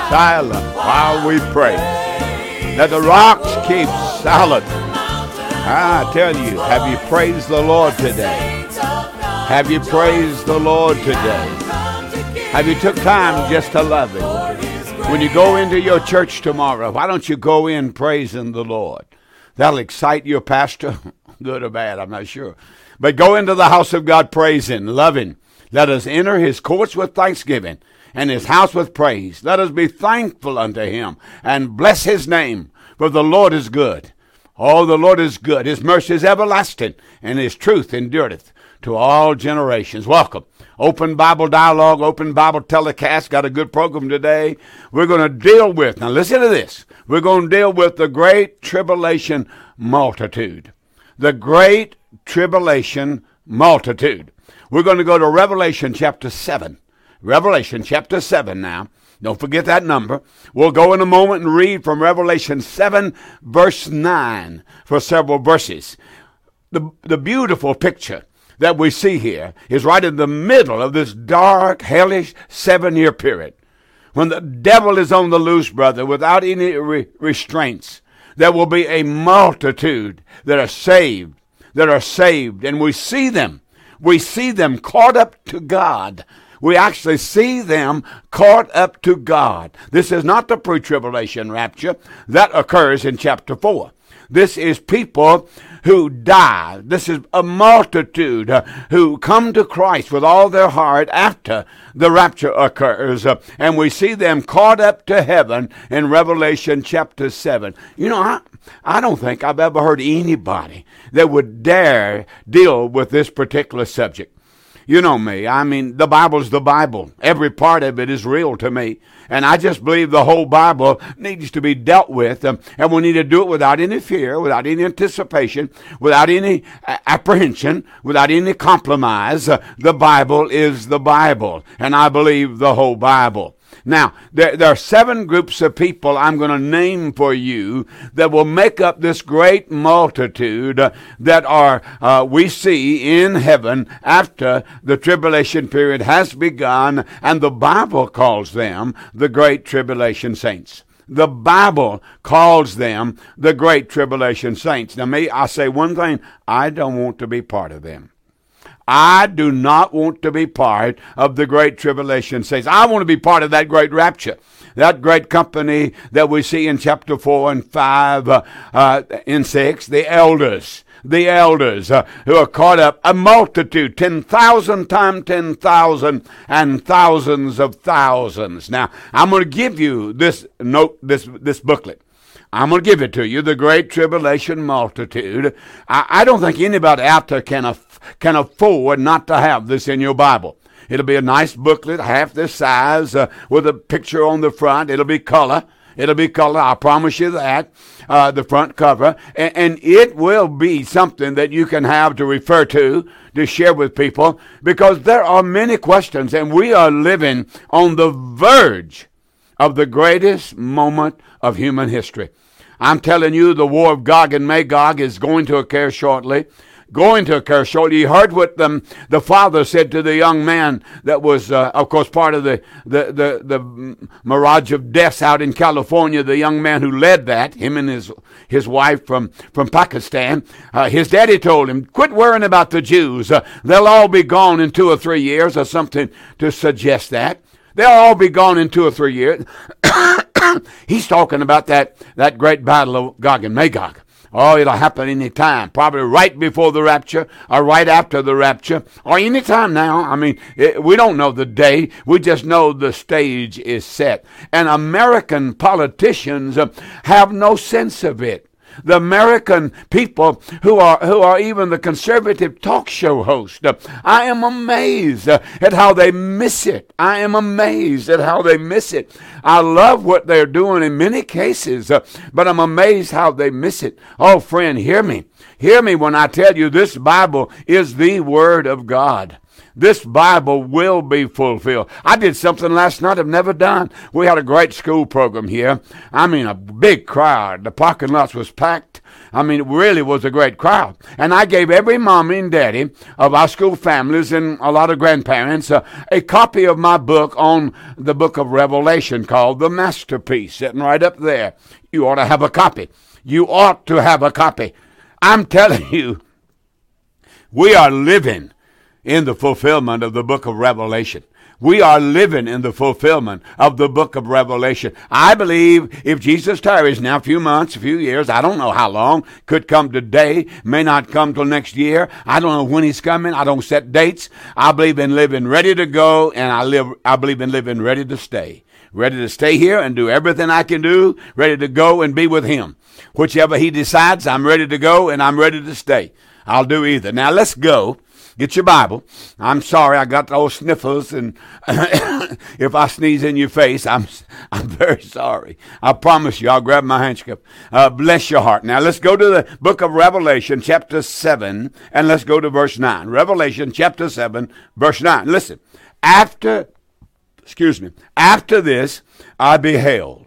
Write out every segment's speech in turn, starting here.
silent while we pray. Let the rocks keep silent. I tell you, have you praised the Lord today? Have you praised the Lord today? Have you took time just to love Him? When you go into your church tomorrow, why don't you go in praising the Lord? That'll excite your pastor, good or bad, I'm not sure. But go into the house of God praising, loving. Let us enter His courts with thanksgiving and His house with praise. Let us be thankful unto Him and bless His name, for the Lord is good. Oh, the Lord is good. His mercy is everlasting, and His truth endureth to all generations. Welcome. Open Bible Dialogue, Open Bible Telecast. Got a good program today. We're going to deal with, now listen to this. We're going to deal with the great tribulation multitude. The great tribulation multitude. We're going to go to Revelation chapter 7. Revelation chapter 7 now. Don't forget that number. We'll go in a moment and read from Revelation 7 verse 9 for several verses. The beautiful picture that we see here is right in the middle of this dark, hellish 7-year period. When the devil is on the loose, brother, without any restraints, there will be a multitude that are saved, and we see them. We see them caught up to God. We actually see them caught up to God. This is not the pre-tribulation rapture. That occurs in chapter 4. This is people who die. This is a multitude who come to Christ with all their heart after the rapture occurs. And we see them caught up to heaven in Revelation chapter 7. You know, I don't think I've ever heard anybody that would dare deal with this particular subject. You know me. I mean, the Bible's the Bible. Every part of it is real to me. And I just believe the whole Bible needs to be dealt with. And we need to do it without any fear, without any anticipation, without any apprehension, without any compromise. The Bible is the Bible. And I believe the whole Bible. Now, there are 7 groups of people I'm going to name for you that will make up this great multitude that are we see in heaven after the tribulation period has begun, and the Bible calls them the Great Tribulation Saints. The Bible calls them the Great Tribulation Saints. Now, I'll say one thing, I don't want to be part of them. I do not want to be part of the Great Tribulation Saints. I want to be part of that great rapture, that great company that we see in chapter 4 and 5 and 6, the elders who are caught up, a multitude, 10,000 times 10,000 and thousands of thousands. Now, I'm going to give you this note, this booklet. I'm going to give it to you, the Great Tribulation Multitude. I don't think anybody out there can afford not to have this in your Bible. It'll be a nice booklet, half this size, with a picture on the front. It'll be color. I promise you that, the front cover. And it will be something that you can have to refer to share with people, because there are many questions, and we are living on the verge of the greatest moment of human history. I'm telling you, the war of Gog and Magog is going to occur shortly. You heard what the father said to the young man that was, of course, part of the mirage of deaths out in California. The young man who led that, him and his wife from Pakistan. His daddy told him, "Quit worrying about the Jews. They'll all be gone in 2 or 3 years," or something to suggest that. They'll all be gone in 2 or 3 years. He's talking about that great battle of Gog and Magog. Oh, it'll happen any time, probably right before the rapture or right after the rapture or any time now. I mean, we don't know the day. We just know the stage is set. And American politicians have no sense of it. The American people who are even the conservative talk show host, I am amazed at how they miss it. I love what they're doing in many cases, but I'm amazed how they miss it. Oh, friend, hear me. Hear me when I tell you this Bible is the Word of God. This Bible will be fulfilled. I did something last night I've never done. We had a great school program here. I mean, a big crowd. The parking lots was packed. I mean, it really was a great crowd. And I gave every mommy and daddy of our school families and a lot of grandparents a copy of my book on the book of Revelation called The Masterpiece, sitting right up there. You ought to have a copy. You ought to have a copy. I'm telling you, we are living in the fulfillment of the book of Revelation. We are living in the fulfillment of the book of Revelation. I believe if Jesus tarries now, a few months, a few years, I don't know how long, could come today, may not come till next year. I don't know when he's coming. I don't set dates. I believe in living ready to go, and I believe in living ready to stay. Ready to stay here and do everything I can do, ready to go and be with him. Whichever he decides, I'm ready to go and I'm ready to stay. I'll do either. Now let's go. Get your Bible. I'm sorry, I got those sniffles, and if I sneeze in your face, I'm very sorry. I promise you, I'll grab my handkerchief. Bless your heart. Now, let's go to the book of Revelation, chapter 7, and let's go to verse 9. Revelation, chapter 7, verse 9. Listen. After this, I beheld,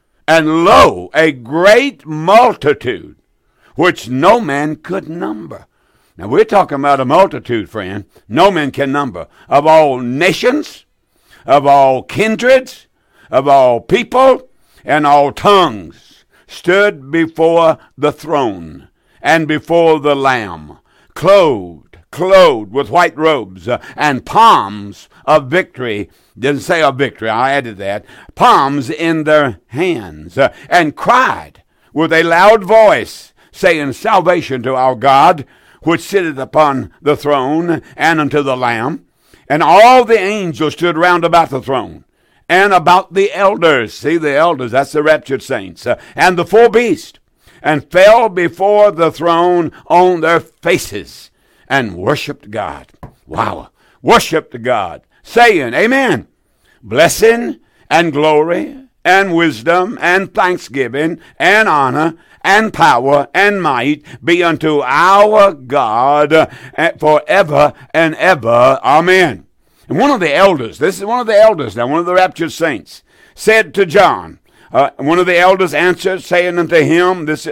and lo, a great multitude, which no man could number. Now, we're talking about a multitude, friend. No man can number. Of all nations, of all kindreds, of all people, and all tongues, stood before the throne and before the Lamb, clothed with white robes and palms of victory. Didn't say of victory, I added that. Palms in their hands, and cried with a loud voice, saying, Salvation to our God, which sitteth upon the throne, and unto the Lamb. And all the angels stood round about the throne, and about the elders. See, the elders, that's the raptured saints. And the four beasts, and fell before the throne on their faces, and worshipped God. Wow. Worshipped God, saying, Amen. Blessing and glory and wisdom and thanksgiving and honor and power and might be unto our God forever and ever. Amen. And one of the elders, this is one of the elders now, one of the raptured saints, said to John, one of the elders answered, saying unto him, this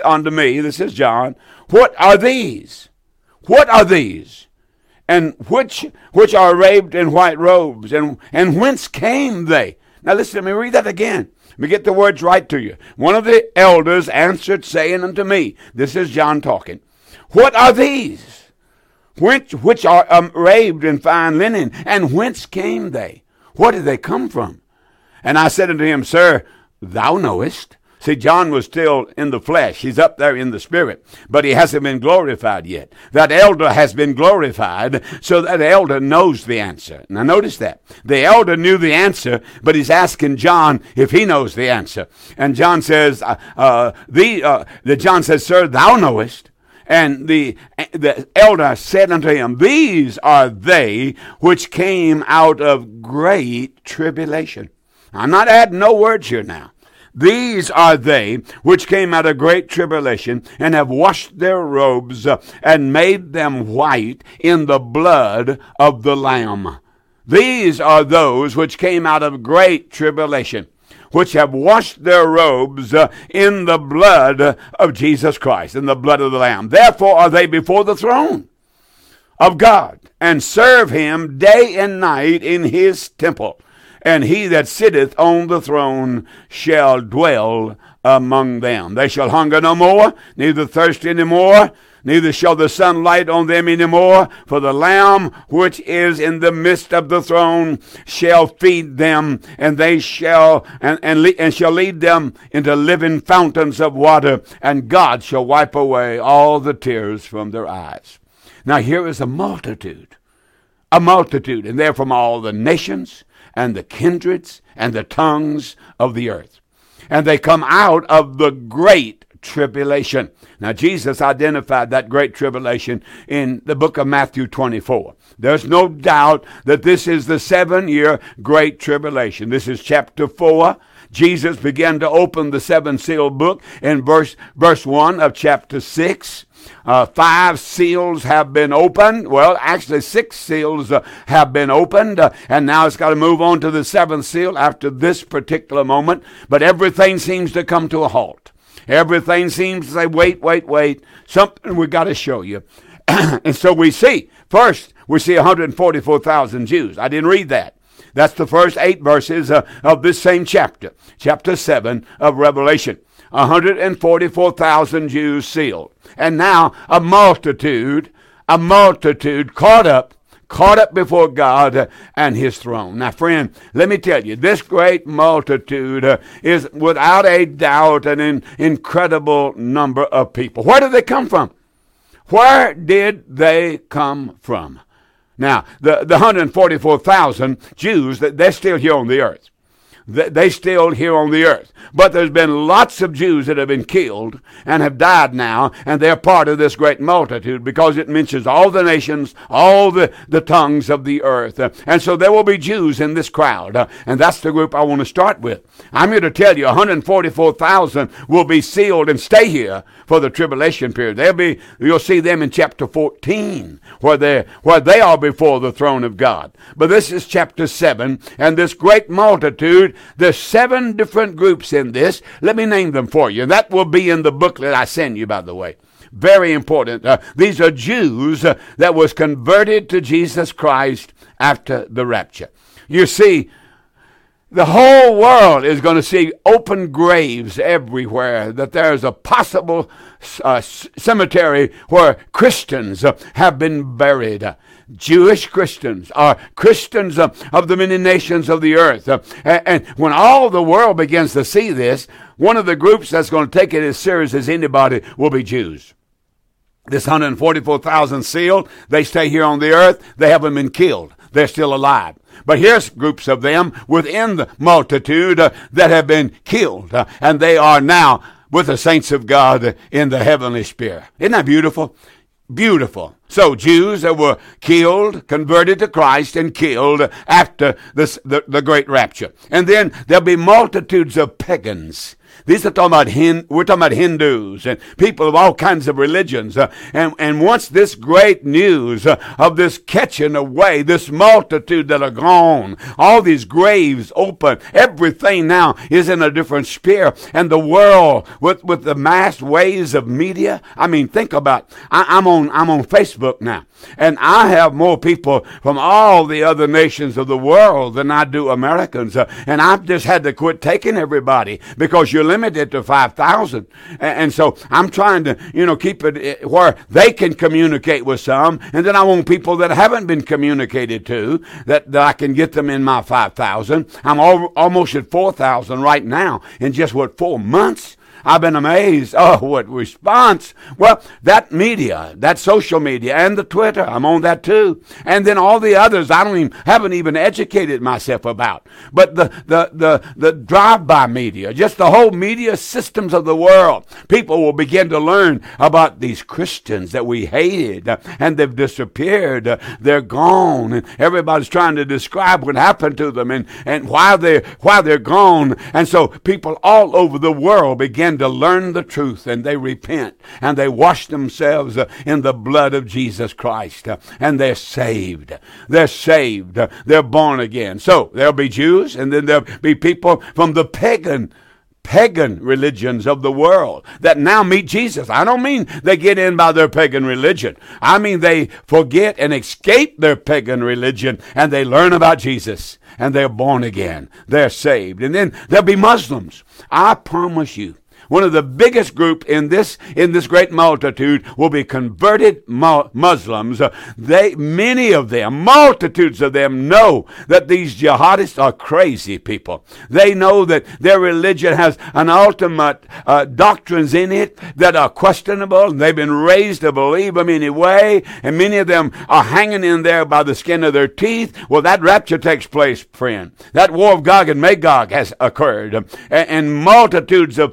is John, What are these? What are these? And which are arrayed in white robes? And whence came they? Now listen, let me read that again. Let me get the words right to you. One of the elders answered, saying unto me, this is John talking, What are these? Which are arrayed in fine linen, and whence came they? What did they come from? And I said unto him, Sir, thou knowest. See, John was still in the flesh. He's up there in the spirit, but he hasn't been glorified yet. That elder has been glorified, so that elder knows the answer. Now notice that. The elder knew the answer, but he's asking John if he knows the answer. And John says, John says, Sir, thou knowest. And the elder said unto him, These are they which came out of great tribulation. I'm not adding no words here now. These are they which came out of great tribulation, and have washed their robes and made them white in the blood of the Lamb. These are those which came out of great tribulation, which have washed their robes in the blood of Jesus Christ, in the blood of the Lamb. Therefore are they before the throne of God, and serve him day and night in his temple. And he that sitteth on the throne shall dwell among them. They shall hunger no more, neither thirst any more, neither shall the sun light on them any more. For the Lamb which is in the midst of the throne shall feed them, and they shall and shall lead them into living fountains of water, and God shall wipe away all the tears from their eyes. Now here is a multitude, and they're from all the nations, and the kindreds, and the tongues of the earth. And they come out of the great tribulation. Now, Jesus identified that great tribulation in the book of Matthew 24. There's no doubt that this is the 7-year great tribulation. This is chapter 4. Jesus began to open the 7-seal book in verse 1 of chapter 6. 5 seals have been opened. Well, actually 6 seals have been opened. And now it's got to move on to the 7th seal after this particular moment. But everything seems to come to a halt. Everything seems to say, wait. Something we got to show you. And so we see 144,000 Jews. I didn't read that. That's the first 8 verses of this same chapter. Chapter 7 of Revelation. 144,000 Jews sealed. And now a multitude caught up before God and his throne. Now, friend, let me tell you, this great multitude is without a doubt an incredible number of people. Where did they come from? Where did they come from? Now, the 144,000 Jews, they're still here on the earth. They still here on the earth. But there's been lots of Jews that have been killed and have died now, and they're part of this great multitude because it mentions all the nations, all the tongues of the earth. And so there will be Jews in this crowd, and that's the group I want to start with. I'm here to tell you 144,000 will be sealed and stay here for the tribulation period. You'll see them in chapter 14 where they are before the throne of God. But this is chapter 7, and this great multitude, there's 7 different groups in this. Let me name them for you. That will be in the booklet I send you, by the way. Very important. These are Jews that was converted to Jesus Christ after the rapture. You see, the whole world is going to see open graves everywhere, that there's a possible cemetery where Christians have been buried. Jewish Christians are Christians of the many nations of the earth. And when all the world begins to see this, one of the groups that's going to take it as serious as anybody will be Jews. This 144,000 sealed, they stay here on the earth. They haven't been killed. They're still alive. But here's groups of them within the multitude that have been killed. And they are now with the saints of God in the heavenly sphere. Isn't that beautiful? Beautiful. So Jews that were killed, converted to Christ, and killed after the great rapture. And then there'll be multitudes of pagans. These are talking about we're talking about Hindus and people of all kinds of religions. And once this great news of this catching away, this multitude that are gone, all these graves open, everything now is in a different sphere. And the world with the mass waves of media. I mean, think about I'm on Facebook now, and I have more people from all the other nations of the world than I do Americans. And I've just had to quit taking everybody because you're limited to 5,000. And so I'm trying to, keep it where they can communicate with some. And then I want people that haven't been communicated to, that I can get them in my 5,000. I'm almost at 4,000 right now in just, 4 months? I've been amazed. Oh, what response. Well, that media, that social media, and the Twitter, I'm on that too. And then all the others I haven't even educated myself about. But the drive-by media, just the whole media systems of the world, people will begin to learn about these Christians that we hated, and they've disappeared. They're gone, and everybody's trying to describe what happened to them and why they're gone. And so people all over the world begin to learn the truth, and they repent, and they wash themselves in the blood of Jesus Christ, and they're saved. They're saved. They're born again. So there'll be Jews, and then there'll be people from the pagan religions of the world that now meet Jesus. I don't mean they get in by their pagan religion. I mean they forget and escape their pagan religion, and they learn about Jesus, and they're born again. They're saved. And then there'll be Muslims. I promise you, one of the biggest group in this great multitude will be converted Muslims. Many of them, multitudes of them, know that these jihadists are crazy people. They know that their religion has an ultimate doctrines in it that are questionable, and they've been raised to believe them anyway, and many of them are hanging in there by the skin of their teeth. Well, that rapture takes place, friend. That war of Gog and Magog has occurred, and multitudes of the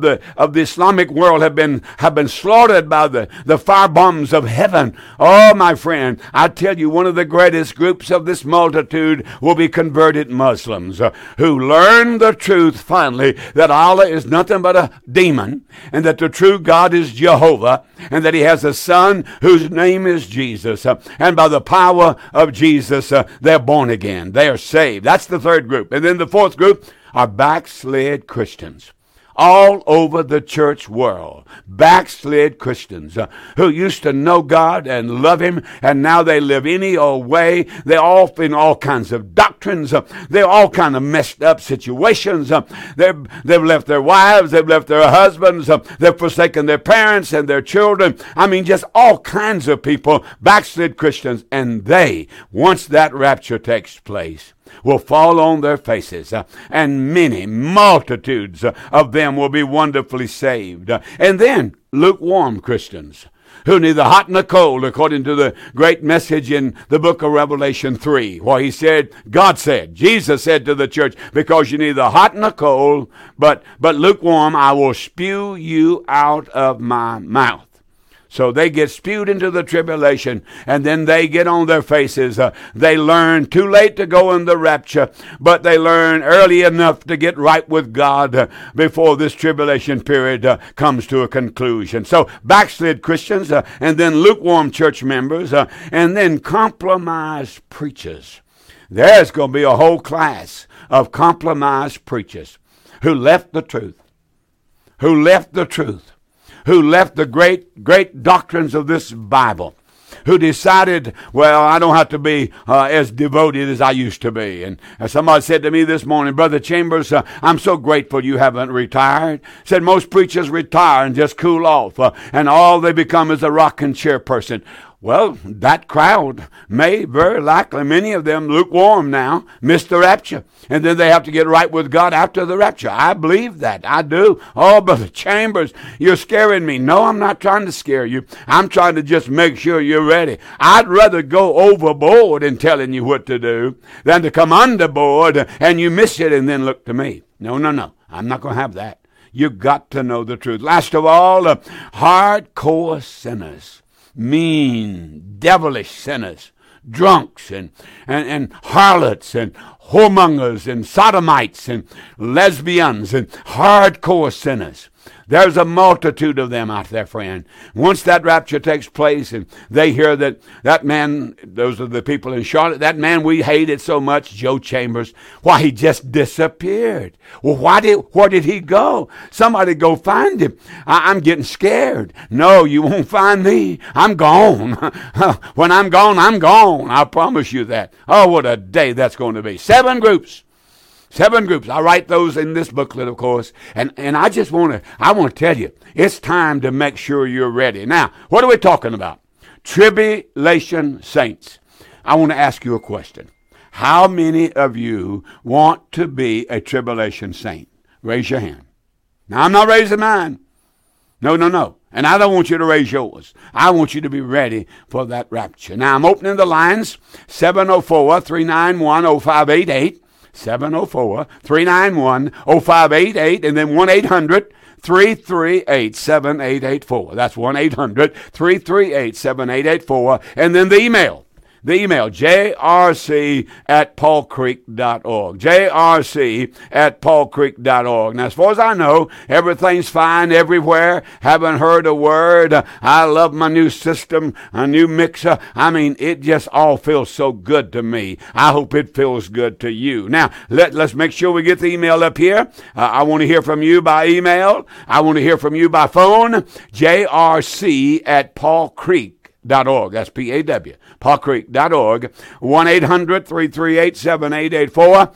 the Islamic world have been slaughtered by the fire bombs of heaven. Oh, my friend, I tell you, one of the greatest groups of this multitude will be converted Muslims who learn the truth finally that Allah is nothing but a demon, and that the true God is Jehovah, and that he has a son whose name is Jesus. And by the power of Jesus, they're born again. They are saved. That's the third group. And then the fourth group are backslid Christians. All over the church world, backslid Christians who used to know God and love him, and now they live any old way. They're all in all kinds of doctrines. They're all kind of messed up situations. They've left their wives. They've left their husbands. They've forsaken their parents and their children. I mean, just all kinds of people, backslid Christians. And they, once that rapture takes place, will fall on their faces, and many multitudes of them will be wonderfully saved. And then lukewarm Christians, who neither hot nor cold, according to the great message in the book of Revelation 3, where he said, Jesus said to the church, because you're neither hot nor cold, but lukewarm, I will spew you out of my mouth. So they get spewed into the tribulation, and then they get on their faces. They learn too late to go in the rapture, but they learn early enough to get right with God before this tribulation period comes to a conclusion. So backslid Christians, and then lukewarm church members, and then compromised preachers. There's going to be a whole class of compromised preachers who left the truth, who left the great doctrines of this Bible, who decided, well, I don't have to be as devoted as I used to be. And somebody said to me this morning, Brother Chambers, I'm so grateful you haven't retired. Said most preachers retire and just cool off, and all they become is a rocking chair person. Well, that crowd may very likely, many of them lukewarm now, miss the rapture. And then they have to get right with God after the rapture. I believe that. I do. Oh, Brother Chambers, you're scaring me. No, I'm not trying to scare you. I'm trying to just make sure you're ready. I'd rather go overboard in telling you what to do than to come underboard and you miss it and then look to me. No. I'm not going to have that. You've got to know the truth. Last of all, hardcore sinners. Mean, devilish sinners, drunks and harlots and whoremongers and sodomites and lesbians and hardcore sinners. There's a multitude of them out there, friend. Once that rapture takes place and they hear that man, those are the people in Charlotte, that man we hated so much, Joe Chambers, why, he just disappeared. Well, where did he go? Somebody go find him. I'm getting scared. No, you won't find me. I'm gone. When I'm gone, I'm gone. I promise you that. Oh, what a day that's going to be. 7 groups. 7 groups. I write those in this booklet, of course. And I just want to tell you, it's time to make sure you're ready. Now, what are we talking about? Tribulation saints. I want to ask you a question. How many of you want to be a tribulation saint? Raise your hand. Now, I'm not raising mine. No. And I don't want you to raise yours. I want you to be ready for that rapture. Now, I'm opening the lines. 704-391-0588. 704-391-0588, and then 1-800-338-7884. That's 1-800-338-7884. And then the email, jrc@paulcreek.org. jrc@paulcreek.org. Now, as far as I know, everything's fine everywhere. Haven't heard a word. I love my new system, a new mixer. I mean, it just all feels so good to me. I hope it feels good to you. Now, let's make sure we get the email up here. I want to hear from you by email. I want to hear from you by phone. jrc@paulcreek.org. That's P-A-W, paulcreek.org. 1-800-338-7884,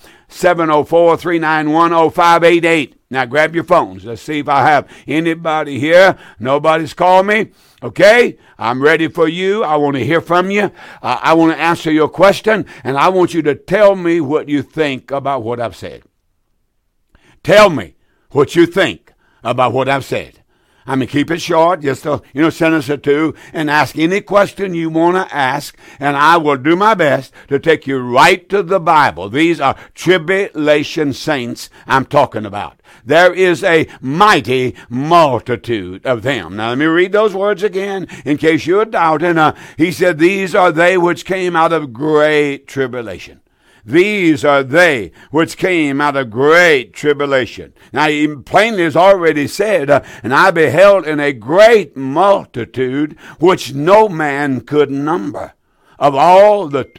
704-391-0588. Now grab your phones. Let's see if I have anybody here. Nobody's called me. Okay, I'm ready for you. I want to hear from you. I want to answer your question, and I want you to tell me what you think about what I've said. Tell me what you think about what I've said. I mean, keep it short, just a sentence or two, and ask any question you want to ask, and I will do my best to take you right to the Bible. These are tribulation saints I'm talking about. There is a mighty multitude of them. Now, let me read those words again in case you're doubting. He said, these are they which came out of great tribulation. These are they which came out of great tribulation. Now, he plainly has already said, and I beheld in a great multitude which no man could number, of all the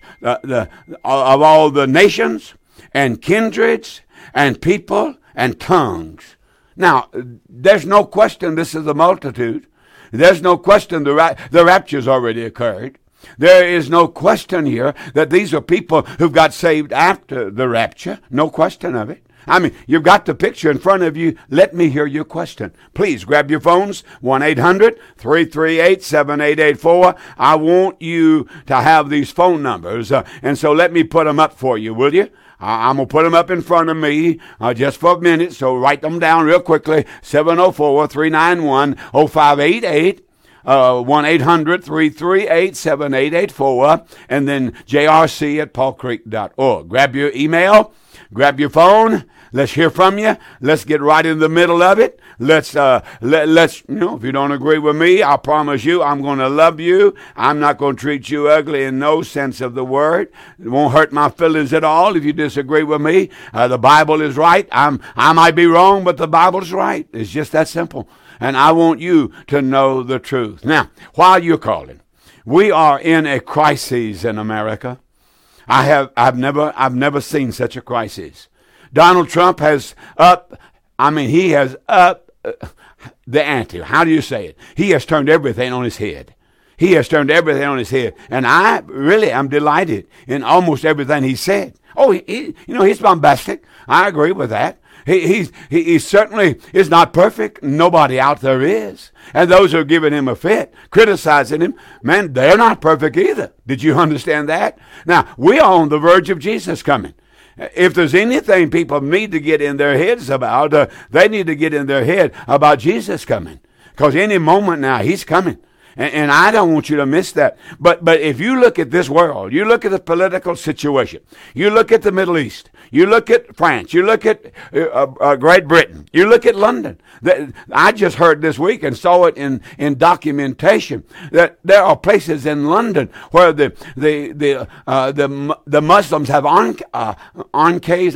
nations and kindreds and people and tongues. Now, there's no question this is the multitude. There's no question the rapture's already occurred. There is no question here that these are people who've got saved after the rapture. No question of it. I mean, you've got the picture in front of you. Let me hear your question. Please grab your phones, 1-800-338-7884. I want you to have these phone numbers, and so let me put them up for you, will you? I'm going to put them up in front of me just for a minute, so write them down real quickly. 704-391-0588. 1-800-338-7884, and then jrc@paulcreek.org. Grab your email, grab your phone. Let's hear from you. Let's get right in the middle of it. Let's if you don't agree with me, I promise you I'm going to love you. I'm not going to treat you ugly in no sense of the word. It won't hurt my feelings at all if you disagree with me. The Bible is right. I might be wrong, but the Bible's right. It's just that simple. And I want you to know the truth. Now, while you're calling, we are in a crisis in America. I've never seen such a crisis. Donald Trump has upped the ante. How do you say it? He has turned everything on his head. He has turned everything on his head. And I really am delighted in almost everything he said. Oh, he's bombastic. I agree with that. He certainly is not perfect. Nobody out there is. And those who are giving him a fit, criticizing him, man, they're not perfect either. Did you understand that? Now, we are on the verge of Jesus coming. If there's anything people need to get in their heads about, they need to get in their head about Jesus coming. Because any moment now, he's coming. And I don't want you to miss that. But if you look at this world, you look at the political situation, you look at the Middle East, you look at France, you look at Great Britain, you look at London. I just heard this week and saw it in documentation that there are places in London where the Muslims have encaves,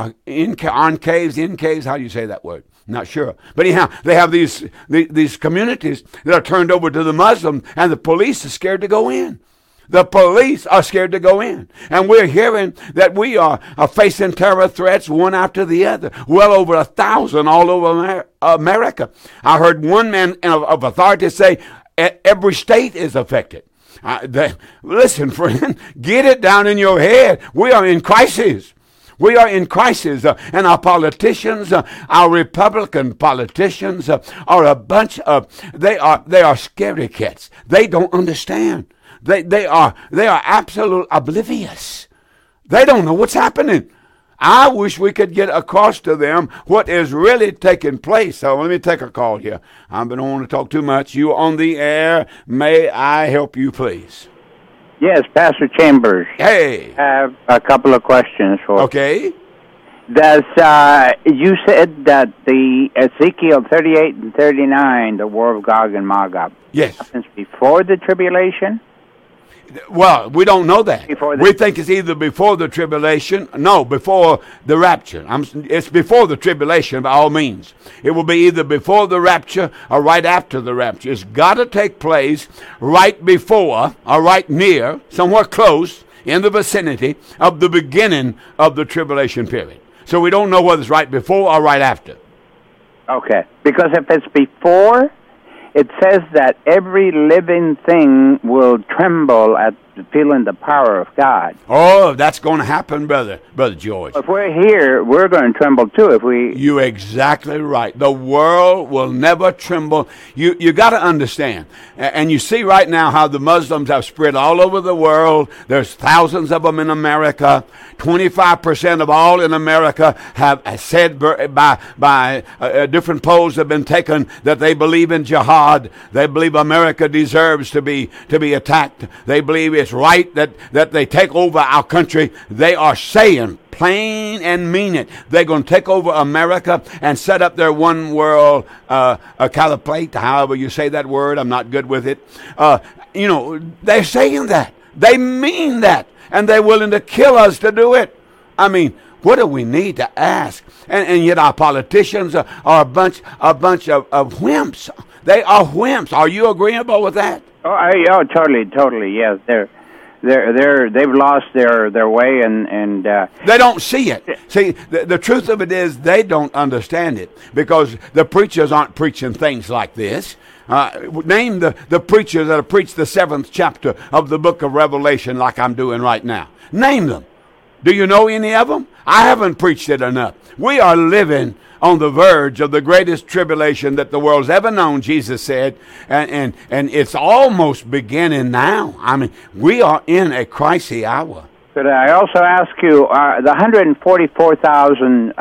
how do you say that word? Not sure. But anyhow, they have these communities that are turned over to the Muslims, and the police are scared to go in. The police are scared to go in. And we're hearing that we are facing terror threats one after the other. Well over 1,000 all over America. I heard one man of authority say every state is affected. Listen, friend, get it down in your head. We are in crisis. We are in crisis, and our politicians, our Republican politicians, are a bunch of they are scaredy cats. They don't understand. They are absolutely oblivious. They don't know what's happening. I wish we could get across to them what is really taking place. So let me take a call here. I don't want to talk too much. You on the air? May I help you, please? Yes, Pastor Chambers. Hey. I have a couple of questions for you. Okay. Does you said that the Ezekiel 38 and 39, the war of Gog and Magog, yes, happens before the tribulation? Well, we don't know that. We think it's either before the tribulation. No, before the rapture. It's before the tribulation by all means. It will be either before the rapture or right after the rapture. It's got to take place right before or right near, somewhere close in the vicinity of the beginning of the tribulation period. So we don't know whether it's right before or right after. Okay. Because if it's before, it says that every living thing will tremble at feeling the power of God. Oh, that's going to happen, Brother George. If we're here, we're going to tremble too. If we, You're exactly right. The world will never tremble. You got to understand, and you see right now how the Muslims have spread all over the world. There's thousands of them in America. 25% of all in America have said by different polls have been taken that they believe in jihad. They believe America deserves to be attacked. They believe it's right that they take over our country. They are saying, plain and mean it, they're going to take over America and set up their one world caliphate, however you say that word. I'm not good with it. They're saying that. They mean that. And they're willing to kill us to do it. I mean, what do we need to ask? And yet our politicians are a bunch of wimps. They are wimps. Are you agreeable with that? Oh, totally. Yes, they've lost their way, and they don't see it. See, the truth of it is they don't understand it because the preachers aren't preaching things like this. Name the preachers that have preached the 7th chapter of the book of Revelation like I'm doing right now. Name them. Do you know any of them? I haven't preached it enough. We are living on the verge of the greatest tribulation that the world's ever known, Jesus said, and it's almost beginning now. I mean, we are in a crisis hour. Could I also ask you, the 144,000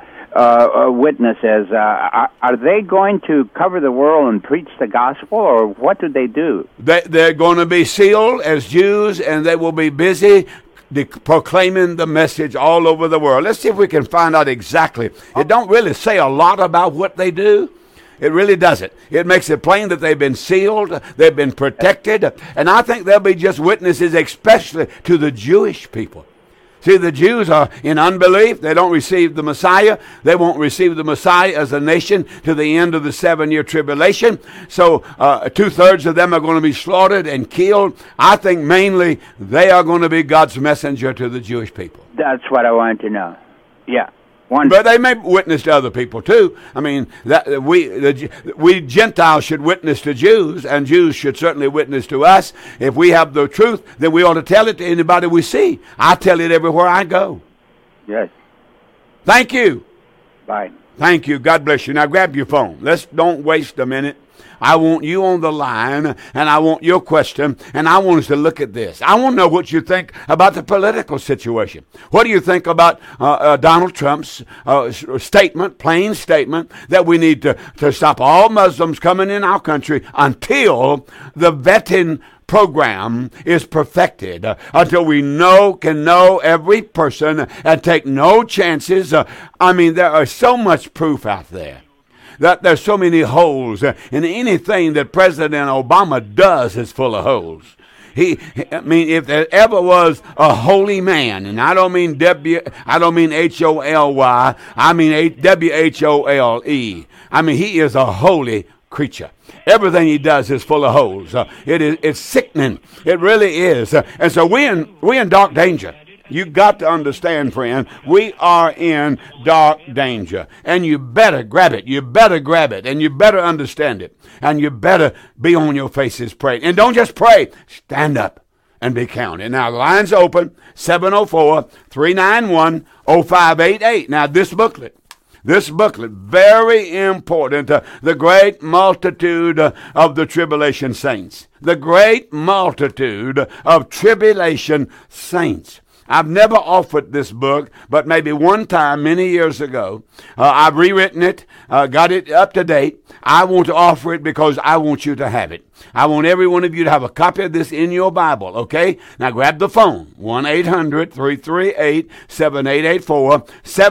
witnesses, are they going to cover the world and preach the gospel, or what do they do? They're going to be sealed as Jews, and they will be busy proclaiming the message all over the world. Let's see if we can find out exactly. It don't really say a lot about what they do. It really doesn't. It makes it plain that they've been sealed, they've been protected, and I think they'll be just witnesses, especially to the Jewish people. See, the Jews are in unbelief. They don't receive the Messiah. They won't receive the Messiah as a nation to the end of the 7-year tribulation. So 2/3 of them are going to be slaughtered and killed. I think mainly they are going to be God's messenger to the Jewish people. That's what I wanted to know. Yeah. But they may witness to other people too. I mean, that we Gentiles should witness to Jews, and Jews should certainly witness to us. If we have the truth, then we ought to tell it to anybody we see. I tell it everywhere I go. Yes. Thank you. Bye. Thank you. God bless you. Now grab your phone. Let's don't waste a minute. I want you on the line, and I want your question, and I want us to look at this. I want to know what you think about the political situation. What do you think about Donald Trump's statement, plain statement, that we need to stop all Muslims coming in our country until the vetting program is perfected, until we can know every person and take no chances. I mean, there are so much proof out there that there's so many holes, and anything that President Obama does is full of holes. If there ever was a holy man, and I don't mean H-O-L-Y, I mean W-H-O-L-E. I mean, he is a holy creature. Everything he does is full of holes. It's sickening. It really is. And so we in dark danger. You got to understand, friend, we are in dark danger. And you better grab it. You better grab it. And you better understand it. And you better be on your faces praying. And don't just pray. Stand up and be counted. Now, the line's open, 704-391-0588. Now, this booklet, very important, the great multitude of the tribulation saints. The great multitude of tribulation saints. I've never offered this book, but maybe one time many years ago, I've rewritten it, got it up to date. I want to offer it because I want you to have it. I want every one of you to have a copy of this in your Bible, okay? Now grab the phone, 1-800-338-7884,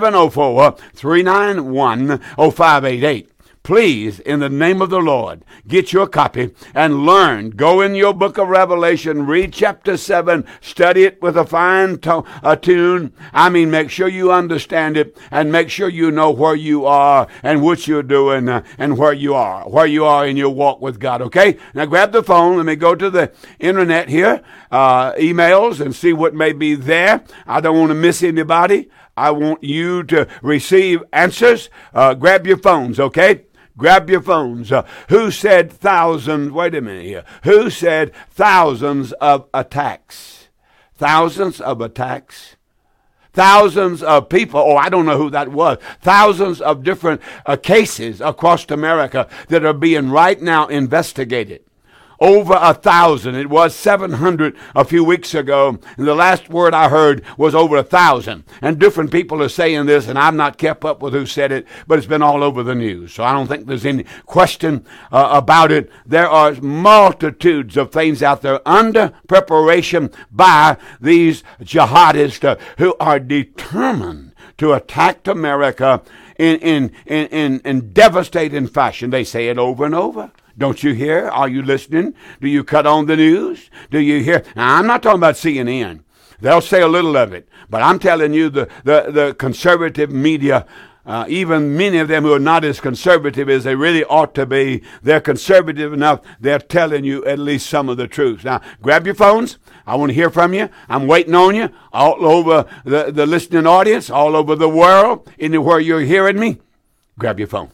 704-391-0588. Please, in the name of the Lord, get your copy and learn. Go in your book of Revelation, read chapter 7, study it with a fine tune. I mean, make sure you understand it and make sure you know where you are and what you're doing and where you are in your walk with God, okay? Now grab the phone. Let me go to the internet here, emails, and see what may be there. I don't want to miss anybody. I want you to receive answers. Grab your phones, okay? Grab your phones. Who said thousands? Wait a minute here. Who said thousands of attacks? Thousands of attacks? Thousands of people, I don't know who that was, thousands of different cases across America that are being right now investigated. Over 1,000. It was 700 a few weeks ago. And the last word I heard was over 1,000. And different people are saying this, and I've not kept up with who said it, but it's been all over the news. So I don't think there's any question about it. There are multitudes of things out there under preparation by these jihadists who are determined to attack America in devastating fashion. They say it over and over. Don't you hear? Are you listening? Do you cut on the news? Do you hear? Now, I'm not talking about CNN. They'll say a little of it. But I'm telling you, the conservative media, even many of them who are not as conservative as they really ought to be, they're conservative enough, they're telling you at least some of the truth. Now, grab your phones. I want to hear from you. I'm waiting on you all over the listening audience, all over the world, anywhere you're hearing me. Grab your phone.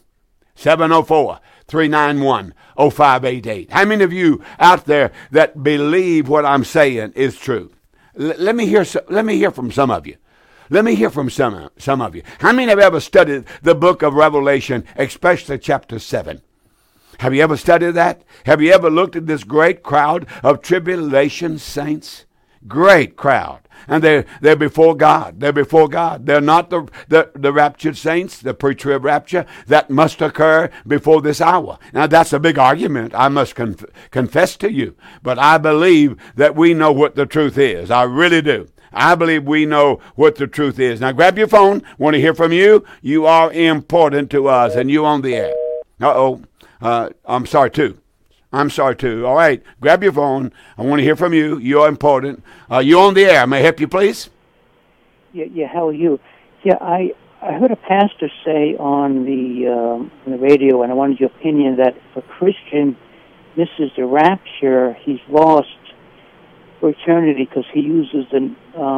704-391-0588. How many of you out there that believe what I'm saying is true? Let me hear from some of you. Let me hear from some of you. How many have ever studied the book of Revelation, especially chapter 7? Have you ever studied that? Have you ever looked at this great crowd of tribulation saints? Great crowd. And they're before God. They're before God. They're not the raptured saints, the pre-trib rapture that must occur before this hour. Now, that's a big argument, I must confess to you. But I believe that we know what the truth is. I really do. I believe we know what the truth is. Now, grab your phone. Want to hear from you. You are important to us, and you on the air. I'm sorry, too. All right, grab your phone. I want to hear from you. You're important. You on the air. May I help you, please? Yeah. How are you? Yeah, I heard a pastor say on the radio, and I wanted your opinion, that if a Christian misses the rapture, he's lost for eternity, because he uses the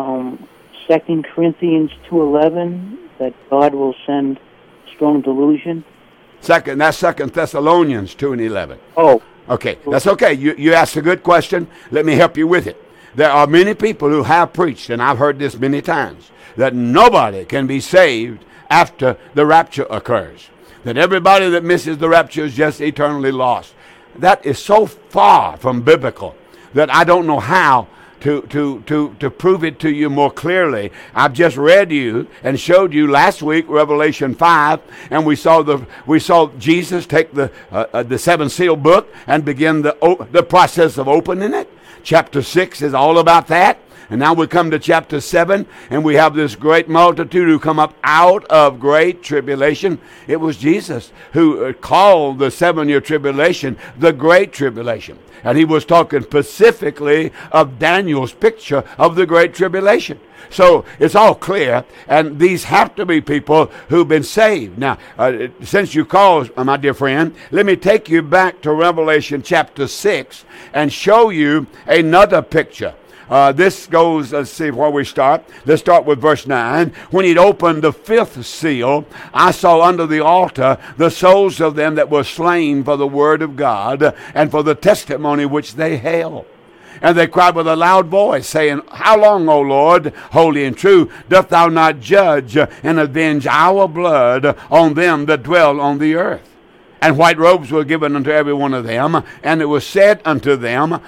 2 Corinthians 2:11, that God will send strong delusion. That's 2 Thessalonians 2:11. Oh. Okay, that's okay. You asked a good question. Let me help you with it. There are many people who have preached, and I've heard this many times, that nobody can be saved after the rapture occurs. That everybody that misses the rapture is just eternally lost. That is so far from biblical that I don't know how to prove it to you more clearly. I've just read you and showed you last week Revelation 5, and we saw Jesus take the 7 seal book and begin the process of opening it. Chapter 6 is all about that. And now we come to chapter 7, and we have this great multitude who come up out of great tribulation. It was Jesus who called the 7-year tribulation the Great Tribulation. And he was talking specifically of Daniel's picture of the Great Tribulation. So it's all clear, and these have to be people who've been saved. Now, since you called, my dear friend, let me take you back to Revelation chapter 6 and show you another picture. This goes, let's see where we start. Let's start with verse 9. When he'd opened the 5th seal, I saw under the altar the souls of them that were slain for the word of God and for the testimony which they held. And they cried with a loud voice, saying, How long, O Lord, holy and true, doth thou not judge and avenge our blood on them that dwell on the earth? And white robes were given unto every one of them, and it was said unto them,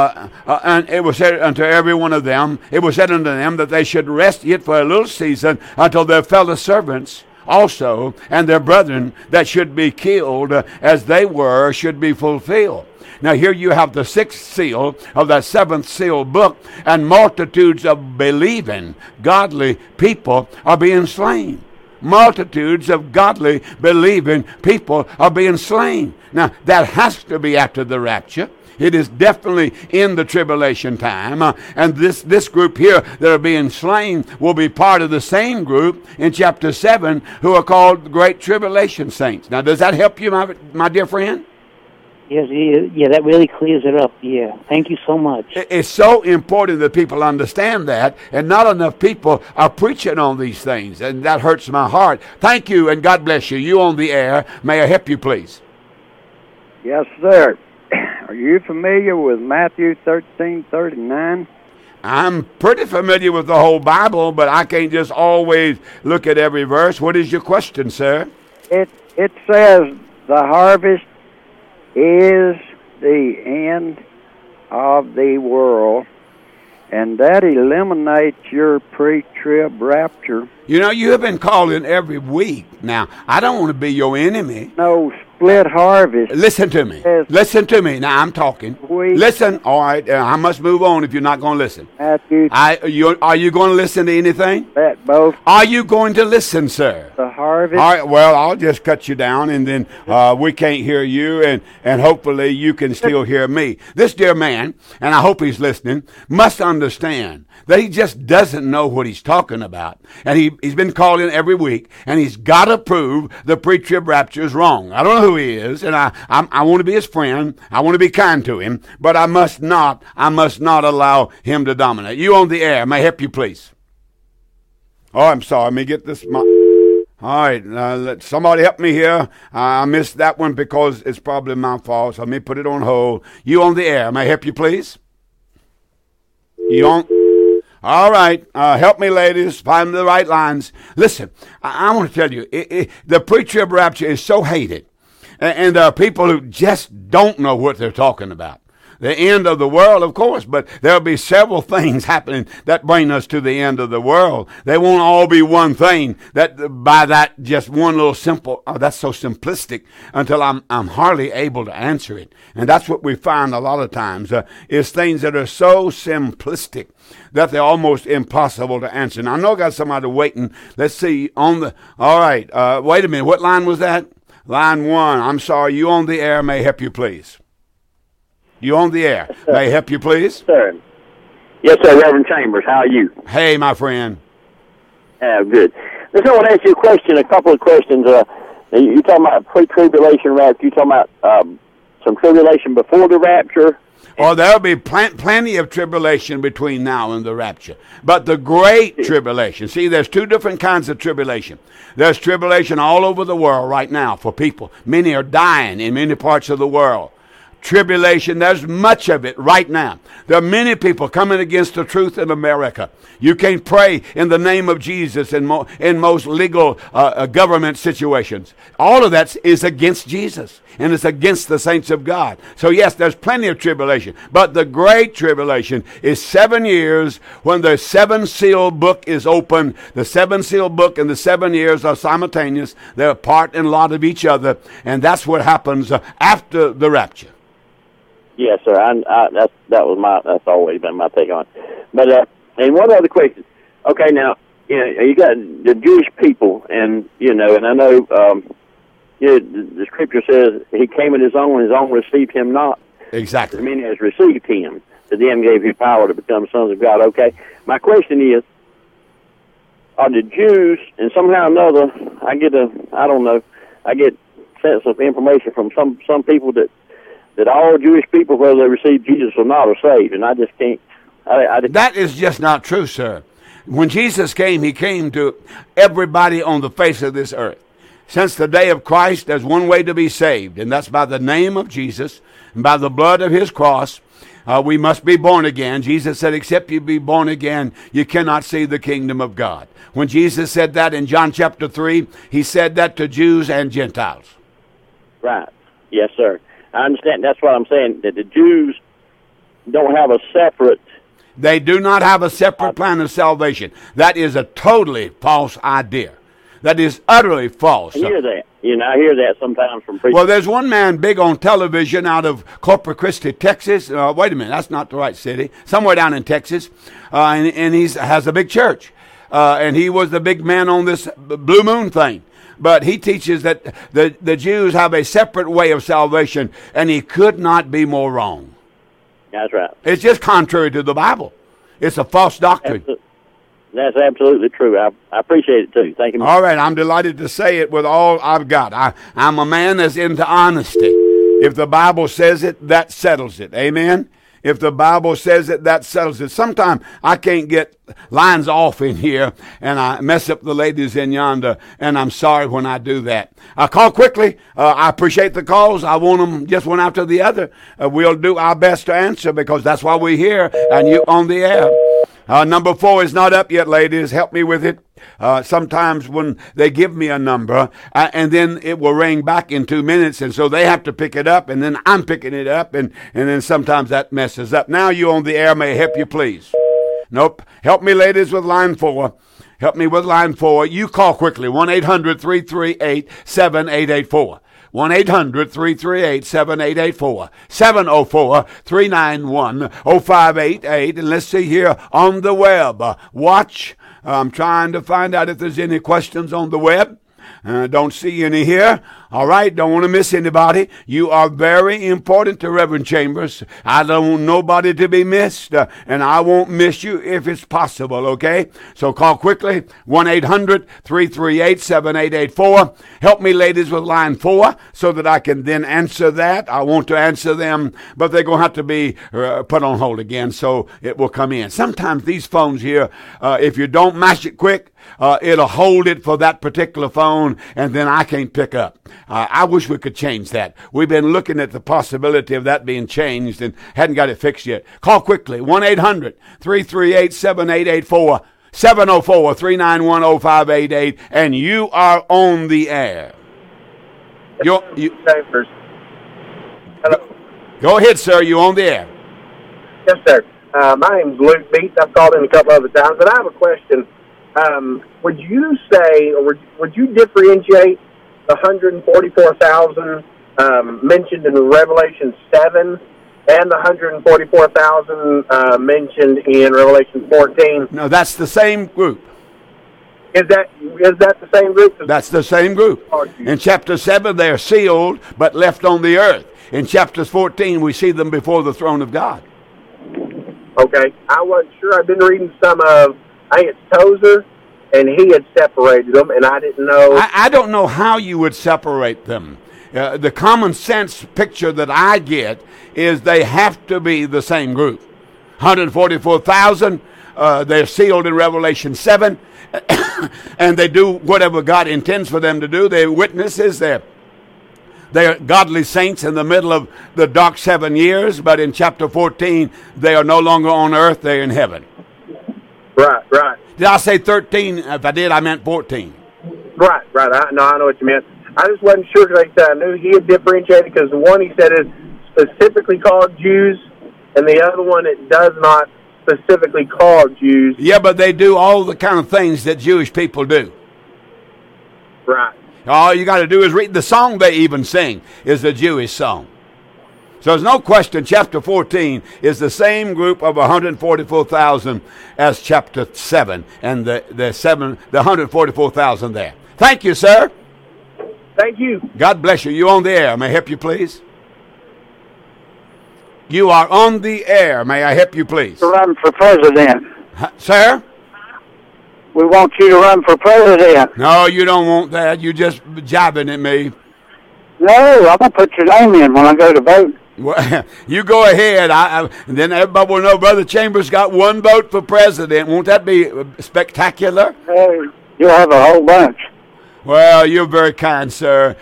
it was said unto them that they should rest yet for a little season until their fellow servants also and their brethren that should be killed as they were should be fulfilled. Now here you have the 6th seal of that 7th seal book, and multitudes of believing, godly people are being slain. Multitudes of godly, believing people are being slain. Now, that has to be after the rapture. It is definitely in the tribulation time. And this group here that are being slain will be part of the same group in chapter 7 who are called Great Tribulation Saints. Now, does that help you, my dear friend? Yes, yeah, that really clears it up. Yeah, thank you so much. It's so important that people understand that, and not enough people are preaching on these things, and that hurts my heart. Thank you, and God bless you. You on the air. May I help you, please? Yes, sir. Are you familiar with Matthew 13:39? I'm pretty familiar with the whole Bible, but I can't just always look at every verse. What is your question, sir? It says the harvest is the end of the world, and that eliminates your pre-trib rapture. You know, you have been calling every week. Now, I don't want to be your enemy. No split harvest. Listen to me. Yes. Listen to me. Now, I'm talking. Listen. All right. I must move on if you're not going to listen. Matthew. Are you going to listen to anything? That both. Are you going to listen, sir? The harvest. All right. Well, I'll just cut you down, and then we can't hear you, and hopefully you can still hear me. This dear man, and I hope he's listening, must understand that he just doesn't know what he's talking about. And he's been calling every week, and he's got to prove the pre-trib rapture is wrong. I don't know who he is, and I want to be his friend. I want to be kind to him, but I must not allow him to dominate. You on the air. May I help you, please? Oh, I'm sorry. Let me get this. All right. Let somebody help me here. I missed that one because it's probably my fault, so let me put it on hold. You on the air. May I help you, please? You on? All right. Help me, ladies. Find the right lines. Listen, I want to tell you, the pre-trib rapture is so hated. And there are people who just don't know what they're talking about. The end of the world, of course, but there'll be several things happening that bring us to the end of the world. They won't all be one thing. That by that just one little simple. Oh, that's so simplistic until I'm hardly able to answer it. And that's what we find a lot of times is things that are so simplistic that they're almost impossible to answer. Now I know I got somebody waiting. Let's see on the. All right. Wait a minute. What line was that? Line 1. I'm sorry. You on the air? May I help you, please? You on the air? Yes, may I help you, please? Sir. Yes, sir. Reverend Chambers, how are you? Hey, my friend. Good. Listen, I want to ask you a question, a couple of questions. You're talking about pre-tribulation rapture. You're talking about some tribulation before the rapture. Oh, there'll be plenty of tribulation between now and the rapture. But the great tribulation, see, there's two different kinds of tribulation. There's tribulation all over the world right now for people. Many are dying in many parts of the world. Tribulation, there's much of it right now. There are many people coming against the truth in America. You can't pray in the name of Jesus in most legal government situations. All of that is against Jesus, and it's against the saints of God. So yes, there's plenty of tribulation, but the great tribulation is 7 years when the 7-seal book is open. The 7-seal book and the 7 years are simultaneous. They're part and lot of each other, and that's what happens after the rapture. Yes, sir. That's always been my take on it. But and one other question. Okay, now you got the Jewish people, and and I know the scripture says he came in his own received him not. Exactly. As many as received him, to them gave he power to become sons of God. Okay, my question is, are the Jews, and somehow or another, I get sense of information from some people that all Jewish people, whether they receive Jesus or not, are saved, and I just can't. That is just not true, sir. When Jesus came, he came to everybody on the face of this earth. Since the day of Christ, there's one way to be saved, and that's by the name of Jesus and by the blood of his cross. We must be born again. Jesus said, except you be born again, you cannot see the kingdom of God. When Jesus said that in John chapter 3, he said that to Jews and Gentiles. Right. Yes, sir. I understand. That's what I'm saying, that the Jews don't have a separate... They do not have a separate plan of salvation. That is a totally false idea. That is utterly false. I hear that. I hear that sometimes from preachers. Well, there's one man big on television out of Corpus Christi, Texas. Wait a minute, that's not the right city. Somewhere down in Texas. And he has a big church. And he was the big man on this Blue Moon thing. But he teaches that the Jews have a separate way of salvation, and he could not be more wrong. That's right. It's just contrary to the Bible. It's a false doctrine. That's absolutely true. I appreciate it, too. Thank you. All right, I'm delighted to say it with all I've got. I'm a man that's into honesty. If the Bible says it, that settles it. Amen? If the Bible says it, that settles it. Sometimes I can't get lines off in here, and I mess up the ladies in yonder, and I'm sorry when I do that. Call quickly. I appreciate the calls. I want them just one after the other. We'll do our best to answer because that's why we're here and you on the air. Number 4 is not up yet, ladies. Help me with it. Sometimes when they give me a number and then it will ring back in 2 minutes, and so they have to pick it up, and then I'm picking it up, and then sometimes that messes up. Now you on the air. May I help you, please? Nope. Help me, ladies, with line 4. Help me with line 4. You call quickly. 1-800-338-7884. 1-800-338-7884. 704-391-0588. And let's see here on the web. Watch. I'm trying to find out if there's any questions on the web. Don't see any here. All right, don't want to miss anybody. You are very important to Reverend Chambers. I don't want nobody to be missed, and I won't miss you if it's possible, okay? So call quickly, 1-800-338-7884. Help me, ladies, with line 4 so that I can then answer that. I want to answer them, but they're going to have to be put on hold again, so it will come in. Sometimes these phones here, if you don't mash it quick, it'll hold it for that particular phone, and then I can't pick up. I wish we could change that. We've been looking at the possibility of that being changed and hadn't got it fixed yet. Call quickly, 1-800-338-7884, 704-391-0588, and you are on the air. Hello. Go ahead, sir. You're on the air. Yes, sir. My name's Luke Beats. I've called in a couple other times, and I have a question. Would you say, or would you differentiate the 144,000 mentioned in Revelation 7 and the 144,000 mentioned in Revelation 14? No, that's the same group. Is that the same group? That's the same group. In chapter 7, they are sealed but left on the earth. In chapter 14, we see them before the throne of God. Okay. I wasn't sure. I've been reading some of, I think it's Tozer, and he had separated them, and I didn't know. I don't know how you would separate them. The common sense picture that I get is they have to be the same group. 144,000, they're sealed in Revelation 7, and they do whatever God intends for them to do. They're witnesses, they're godly saints in the middle of the dark 7 years, but in chapter 14, they are no longer on earth, they're in heaven. Right. Did I say 13? If I did, I meant 14. Right. I know what you meant. I just wasn't sure because I knew he had differentiated because the one he said is specifically called Jews, and the other one it does not specifically call Jews. Yeah, but they do all the kind of things that Jewish people do. Right. All you got to do is read the song they even sing is a Jewish song. So there's no question chapter 14 is the same group of 144,000 as chapter 7 and the 144,000 there. Thank you, sir. Thank you. God bless you. You on the air. May I help you, please? You are on the air. May I help you, please? To run for president. Sir? We want you to run for president. No, you don't want that. You just jabbing at me. No, I'm going to put your name in when I go to vote. Well, you go ahead. And then everybody will know Brother Chambers got one vote for president. Won't that be spectacular? You'll have a whole bunch. Well, you're very kind, sir.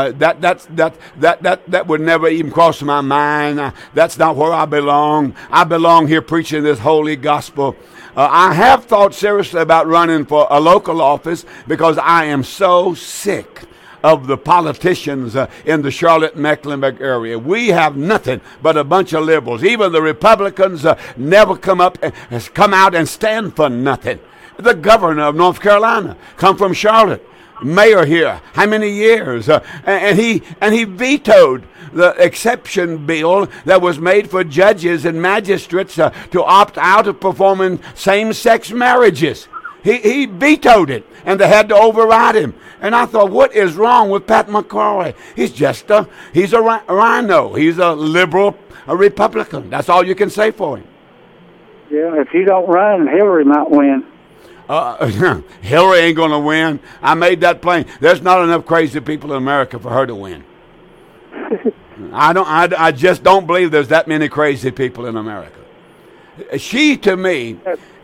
That would never even cross my mind. That's not where I belong. I belong here preaching this holy gospel. I have thought seriously about running for a local office because I am so sick of the politicians in the Charlotte-Mecklenburg area. We have nothing but a bunch of liberals. Even the Republicans never come out and stand for nothing. The governor of North Carolina come from Charlotte. Mayor here, how many years? And he vetoed the exception bill that was made for judges and magistrates to opt out of performing same-sex marriages. He vetoed it, and they had to override him. And I thought, what is wrong with Pat McCrory? He's a rhino. He's a liberal, a Republican. That's all you can say for him. Yeah, if you don't run, Hillary might win. Hillary ain't going to win. I made that plain. There's not enough crazy people in America for her to win. I just don't believe there's that many crazy people in America. She to me,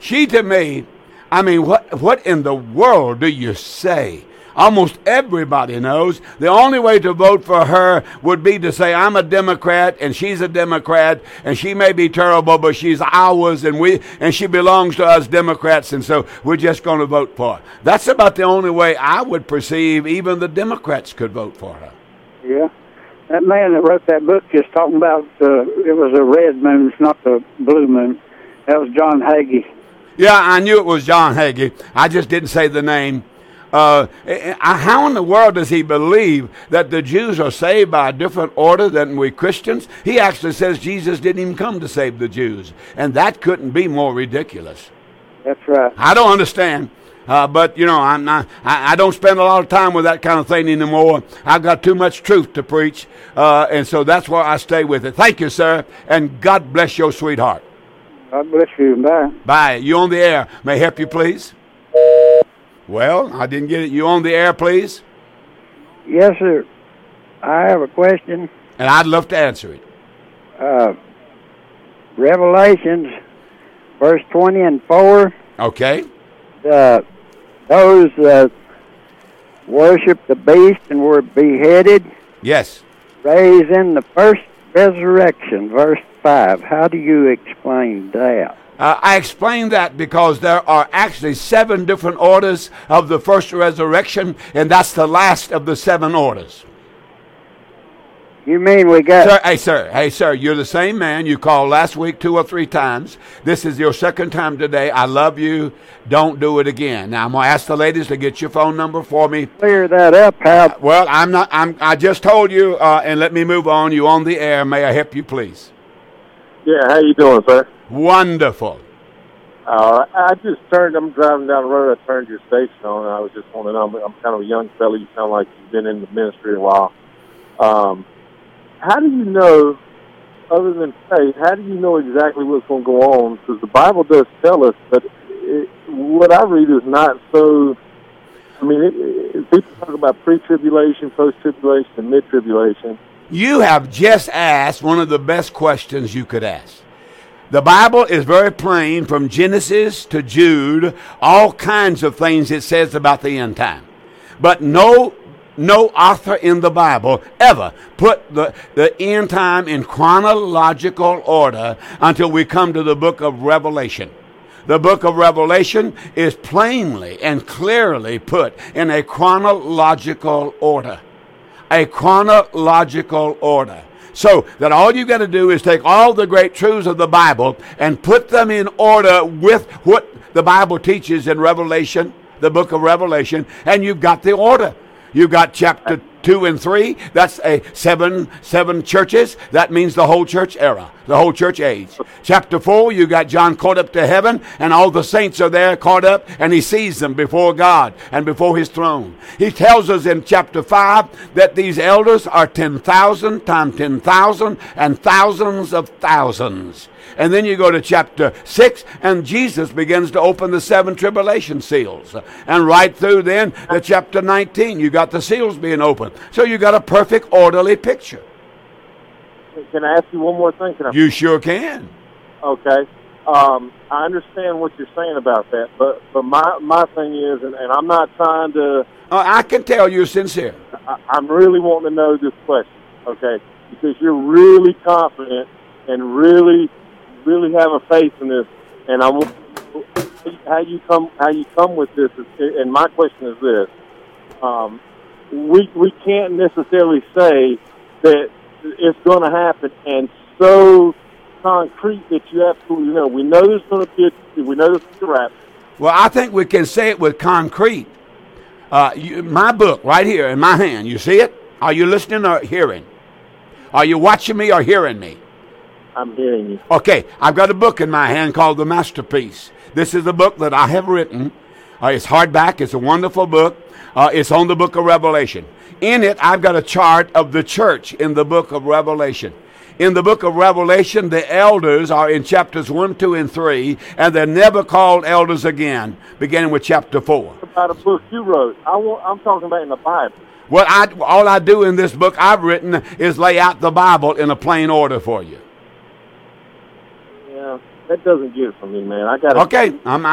I mean, what in the world do you say? Almost everybody knows the only way to vote for her would be to say, I'm a Democrat and she's a Democrat and she may be terrible, but she's ours and she belongs to us Democrats, and so we're just going to vote for her. That's about the only way I would perceive even the Democrats could vote for her. Yeah. That man that wrote that book just talking about it was a red moon, it's not the blue moon. That was John Hagee. Yeah, I knew it was John Hagee. I just didn't say the name. How in the world does he believe that the Jews are saved by a different order than we Christians? He actually says Jesus didn't even come to save the Jews, and that couldn't be more ridiculous. That's right. I don't understand, but you know, I don't spend a lot of time with that kind of thing anymore. I've got too much truth to preach, and so that's where I stay with it. Thank you, sir, and God bless your sweetheart. God bless you. Bye. Bye. You on the air? May I help you, please? Well, I didn't get it. You on the air, please? Yes, sir. I have a question. And I'd love to answer it. Revelations, verse 20 and 4. Okay. Those that worship the beast and were beheaded. Yes. Raised in the first resurrection, verse 5. How do you explain that? I explain that because there are actually 7 different orders of the first resurrection, and that's the last of the 7 orders. You mean we got... Hey, sir, you're the same man. You called last week 2 or 3 times. This is your second time today. I love you. Don't do it again. Now, I'm going to ask the ladies to get your phone number for me. Clear that up, Hal. Well, I just told you, and let me move on. You on the air. May I help you, please? Yeah, how you doing, sir? Wonderful. I'm driving down the road. I turned your station on, and I was just wondering, I'm kind of a young fellow. You sound like you've been in the ministry a while. How do you know, other than faith, how do you know exactly what's going to go on? Because the Bible does tell us, but what I read is not so... I mean, people talk about pre-tribulation, post-tribulation, and mid-tribulation. You have just asked one of the best questions you could ask. The Bible is very plain from Genesis to Jude, all kinds of things it says about the end time. But no author in the Bible ever put the end time in chronological order until we come to the book of Revelation. The book of Revelation is plainly and clearly put in a chronological order. A chronological order. So that all you got to do is take all the great truths of the Bible and put them in order with what the Bible teaches in Revelation, the book of Revelation, and you've got the order. You've got chapter 2 and 3. That's a seven churches. That means the whole church era, the whole church age. Chapter 4, you got John caught up to heaven, and all the saints are there caught up, and he sees them before God and before his throne. He tells us in chapter 5 that these elders are 10,000 times 10,000 and thousands of thousands. And then you go to chapter 6, and Jesus begins to open the 7 tribulation seals. And right through then, the chapter 19, you got the seals being opened. So you got a perfect, orderly picture. Can I ask you one more thing? You sure can. Okay. I understand what you're saying about that, but my thing is, and I'm not trying to... I can tell you're sincere. I'm really wanting to know this question, okay? Because you're really confident and really have a faith in this, and I want how you come with this. And my question is this: we can't necessarily say that it's going to happen, and so concrete that you absolutely know. We know there's going to be a rapture. Well, I think we can say it with concrete. My book right here in my hand. You see it? Are you listening or hearing? Are you watching me or hearing me? I'm hearing you. Okay, I've got a book in my hand called The Masterpiece. This is a book that I have written. It's hardback. It's a wonderful book. It's on the book of Revelation. In it, I've got a chart of the church in the book of Revelation. In the book of Revelation, the elders are in chapters 1, 2, and 3, and they're never called elders again, beginning with chapter 4. About a book you wrote. I'm talking about in the Bible. All I do in this book I've written is lay out the Bible in a plain order for you. Yeah, that doesn't get it for me, man. I got Okay,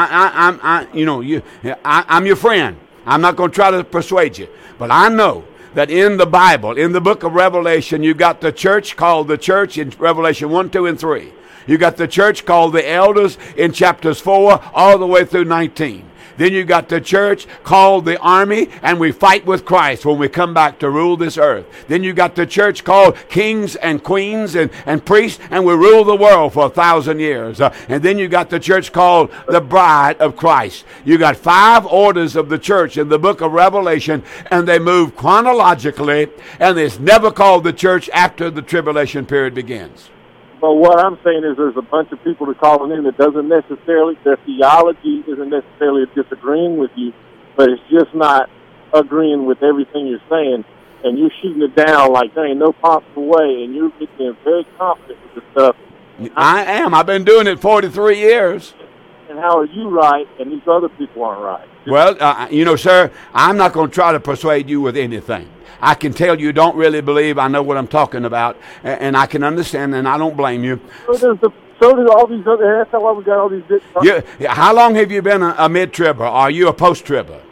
I'm your friend. I'm not going to try to persuade you, but I know that in the Bible, in the book of Revelation, you got the church called the church in Revelation 1, 2, and 3. You got the church called the elders in chapters 4 all the way through 19. Then you got the church called the army, and we fight with Christ when we come back to rule this earth. Then you got the church called kings and queens and priests, and we rule the world for 1,000 years. And then you got the church called the bride of Christ. You got 5 orders of the church in the book of Revelation, and they move chronologically, and it's never called the church after the tribulation period begins. But what I'm saying is there's a bunch of people that calling in that doesn't necessarily, their theology isn't necessarily disagreeing with you, but it's just not agreeing with everything you're saying, and you're shooting it down like there ain't no possible way, and you're being very confident with the stuff. I am. I've been doing it 43 years. And how are you right, and these other people aren't right? Well, sir, I'm not going to try to persuade you with anything. I can tell you don't really believe I know what I'm talking about, and I can understand, and I don't blame you. So do all these other, that's how we got all these bits. How long have you been a mid-tribber? Are you a post-tribber?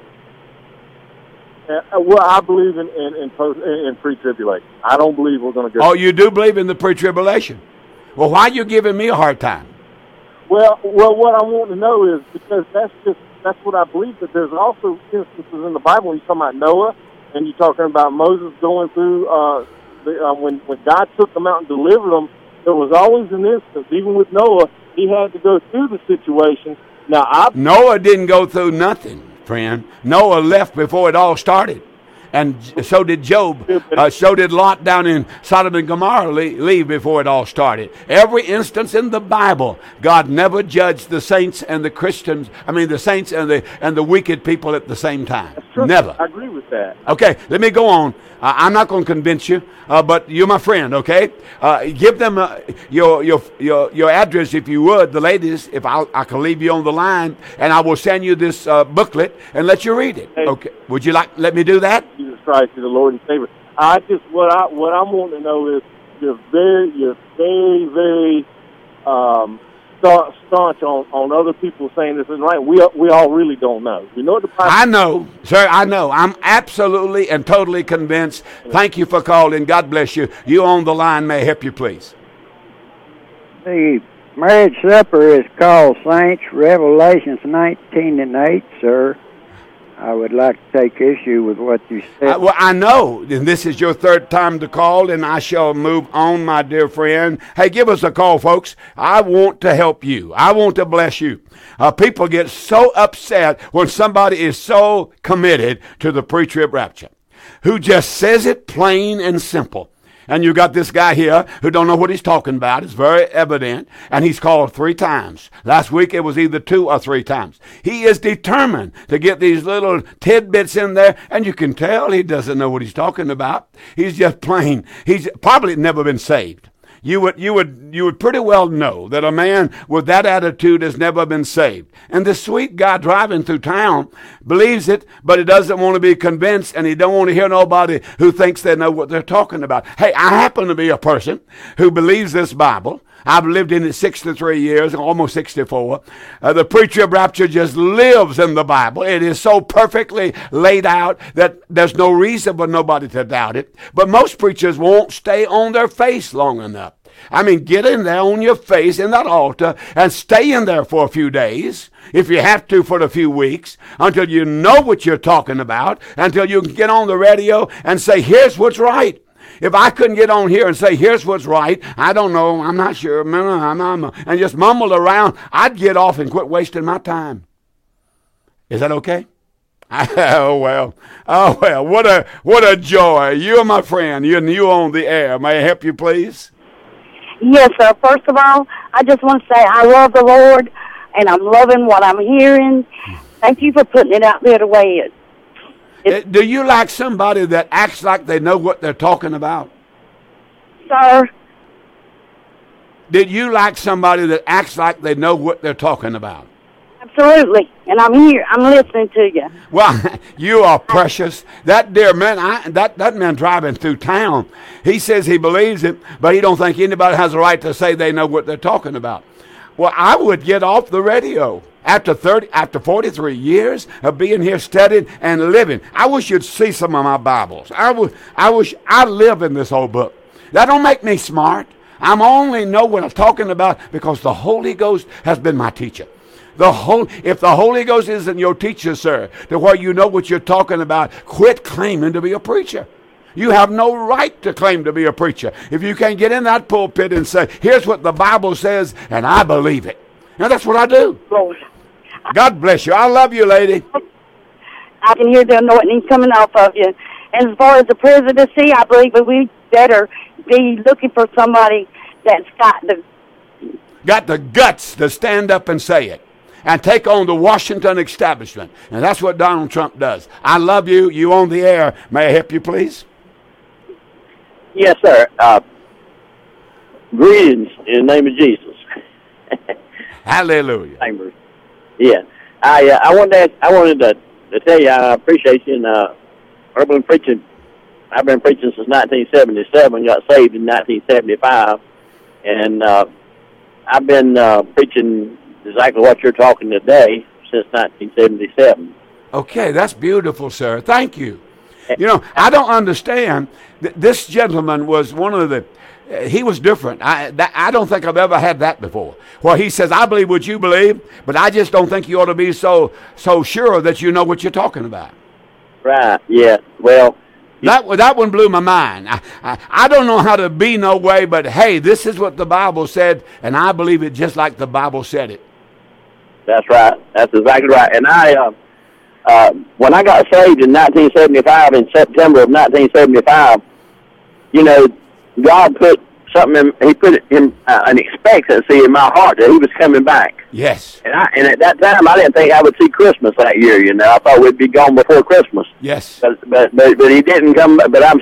Well, I believe in pre-tribulation. I don't believe we're going to go. Oh, you do believe in the pre-tribulation? Well, why are you giving me a hard time? Well, what I want to know is, because that's what I believe, but there's also instances in the Bible when you're talking about Noah, and you're talking about Moses going through, when God took them out and delivered them, there was always an instance, even with Noah, he had to go through the situation. Now, Noah didn't go through nothing, friend. Noah left before it all started. And so did Job. So did Lot down in Sodom and Gomorrah leave before it all started. Every instance in the Bible, God never judged the saints and the Christians. I mean, the saints and the wicked people at the same time. That's true. Never. I agree with that. Okay, let me go on. I'm not going to convince you, but you're my friend. Okay, give them your address if you would, the ladies. If I can leave you on the line, and I will send you this booklet and let you read it. Okay, would you let me do that? Jesus Christ is the Lord and Savior. What I'm wanting to know is you're very staunch on other people saying this isn't right. We all really don't know. You know what the Bible? I know, sir. I know. I'm absolutely and totally convinced. Thank you for calling. God bless you. You on the line. May I help you, please? The marriage supper is called Saints, Revelations 19:8, sir. I would like to take issue with what you said. Well, I know, and this is your third time to call, and I shall move on, my dear friend. Hey, give us a call, folks. I want to help you. I want to bless you. People get so upset when somebody is so committed to the pre-trib rapture, who just says it plain and simple. And you got this guy here who don't know what he's talking about. It's very evident. And he's called 3 times. Last week it was either 2 or 3 times. He is determined to get these little tidbits in there. And you can tell he doesn't know what he's talking about. He's just plain. He's probably never been saved. You would pretty well know that a man with that attitude has never been saved. And this sweet guy driving through town believes it, but he doesn't want to be convinced, and he don't want to hear nobody who thinks they know what they're talking about. Hey, I happen to be a person who believes this Bible. I've lived in it 63 years, almost 64. The pre-trib rapture just lives in the Bible. It is so perfectly laid out that there's no reason for nobody to doubt it. But most preachers won't stay on their face long enough. I mean, get in there on your face in that altar and stay in there for a few days, if you have to for a few weeks, until you know what you're talking about, until you can get on the radio and say, here's what's right. If I couldn't get on here and say, here's what's right, I don't know, I'm not sure, and just mumble around, I'd get off and quit wasting my time. Is that okay? Oh, well, what a joy. You're my friend. You on the air. May I help you, please? Yes, sir. First of all, I just want to say I love the Lord, and I'm loving what I'm hearing. Thank you for putting it out there the way it is. Do you like somebody that acts like they know what they're talking about? Sir? Did you like somebody that acts like they know what they're talking about? Absolutely. And I'm here. I'm listening to you. Well, you are precious. That dear man, that man driving through town, he says he believes it, but he don't think anybody has a right to say they know what they're talking about. Well, I would get off the radio after 43 years of being here studying and living. I wish you'd see some of my Bibles. I wish I live in this old book. That don't make me smart. I'm only know what I'm talking about because the Holy Ghost has been my teacher. If the Holy Ghost isn't your teacher, sir, to where you know what you're talking about, quit claiming to be a preacher. You have no right to claim to be a preacher if you can't get in that pulpit and say, here's what the Bible says, and I believe it. Now, that's what I do. Lord. God bless you. I love you, lady. I can hear the anointing coming off of you. And as far as the presidency, I believe that we better be looking for somebody that's got the guts to stand up and say it and take on the Washington establishment. And that's what Donald Trump does. I love you. You on the air. May I help you, please? Yes, sir. Greetings in the name of Jesus. Hallelujah. Yeah. I wanted to tell you I appreciate you. And I've been preaching since 1977. Got saved in 1975, and I've been preaching exactly what you're talking today since 1977. Okay, that's beautiful, sir. Thank you. You know, I don't understand. This gentleman was one of the. He was different. I don't think I've ever had that before. Well, he says, I believe what you believe, but I just don't think you ought to be so sure that you know what you're talking about. Right, yeah. Well, that one blew my mind. I don't know how to be no way, but hey, this is what the Bible said, and I believe it just like the Bible said it. That's right. That's exactly right. And when I got saved in 1975, in September of 1975, you know, God put something He put an expectancy in my heart that He was coming back. Yes. And at that time, I didn't think I would see Christmas that year. You know, I thought we'd be gone before Christmas. Yes. But He didn't come. But I